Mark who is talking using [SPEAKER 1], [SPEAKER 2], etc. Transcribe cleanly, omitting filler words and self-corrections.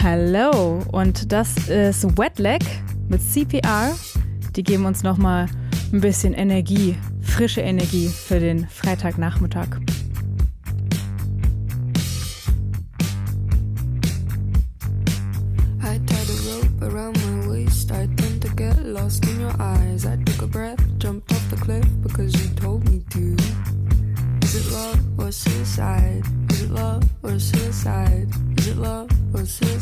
[SPEAKER 1] Hallo, und das ist Wetlag mit CPR. Die geben uns nochmal ein bisschen Energie, frische Energie für den Freitagnachmittag.
[SPEAKER 2] I tied a rope around my waist. I tend to get lost in your eyes. I took a breath, jumped off the cliff because you told me to. Is it love or suicide? Is it love or suicide? Is it love or suicide?